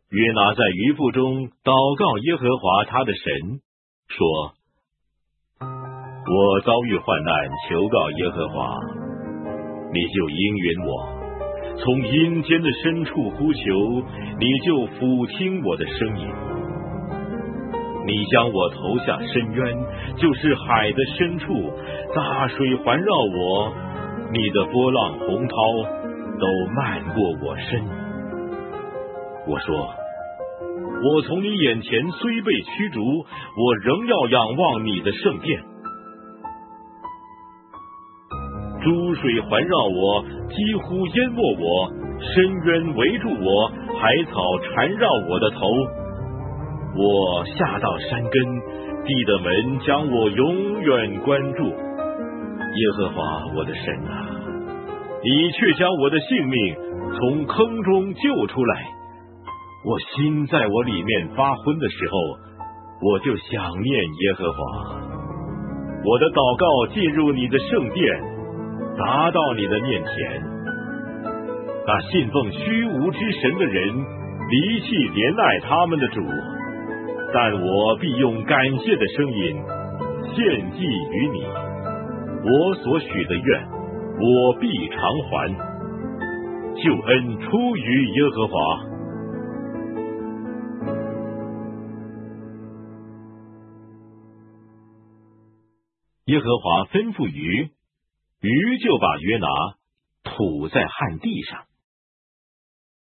约拿在鱼腹中祷告耶和华他的神，说：我遭遇患难，求告耶和华，你就应允我；从阴间的深处呼求，你就俯听我的声音。你将我投下深渊，就是海的深处，大水环绕我，你的波浪洪涛都漫过我身。我说：我从你眼前虽被驱逐，我仍要仰望你的圣殿。诸水环绕我，几乎淹没我，深渊围住我，海草缠绕我的头。我下到山根，地的门将我永远关住。耶和华我的神啊，你却将我的性命从坑中救出来。我心在我里面发昏的时候，我就想念耶和华。我的祷告进入你的圣殿，达到你的面前。那信奉虚无之神的人，离弃怜爱他们的主，但我必用感谢的声音献祭于你。我所许的愿，我必偿还。救恩出于耶和华。耶和华吩咐鱼，鱼就把约拿吐在旱地上。